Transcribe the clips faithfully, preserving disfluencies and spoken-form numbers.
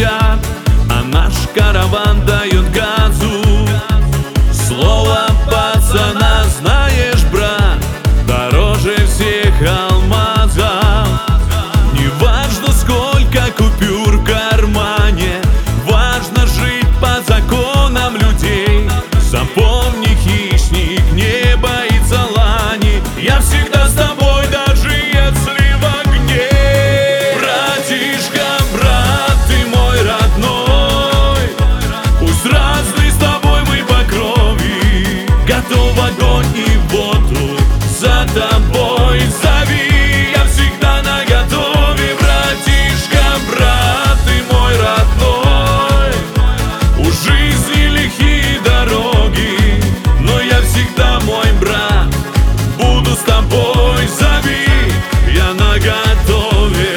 летят, а наш караван дает газу. Слово пацана знаешь, брат, дороже всех алмазов. Неважно, сколько купюр в кармане, важно жить по законам людей. Запомни, хищник не боится лани. Я всегда с тобой, даже если в огне. Братишка, брат, ты мой родной, пусть разные с тобой мы по крови. Готов огонь и воду за тобой зови. Я всегда наготове, братишка, брат, ты мой родной. У жизни лихие дороги, но я всегда мой брат. Буду с тобой, зови, я наготове.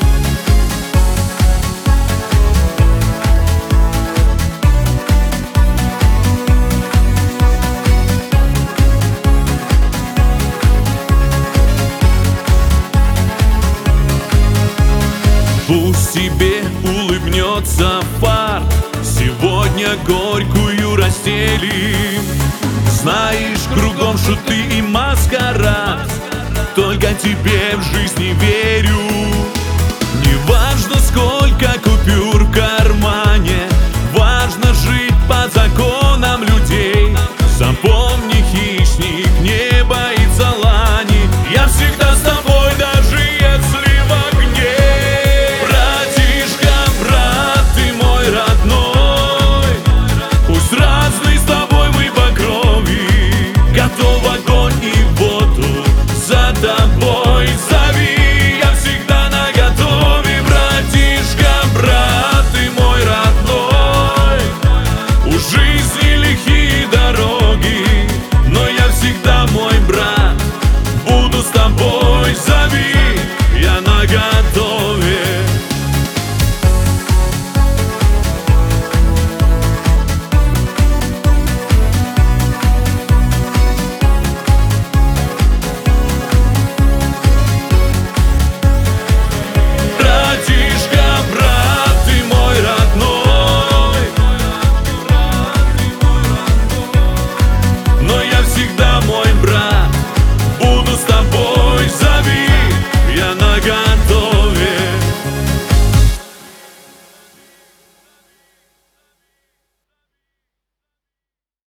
Пусть тебе улыбнется фарт, сегодня горькую расстелим. Знаешь, кругом шуты и маскарад, только тебе в жизни верю. Неважно, сколько купюр в кармане, важно жить по законам людей. Запомни, хищник не боится лани. Я всегда с тобой, даже если в огне. Братишка, брат, ты мой родной, пусть разные с тобой мы по крови. Готов огонь и воду за тобой зови. Я всегда наготове, братишка, брат, ты мой родной. У жизни лихие дороги, но я всегда мой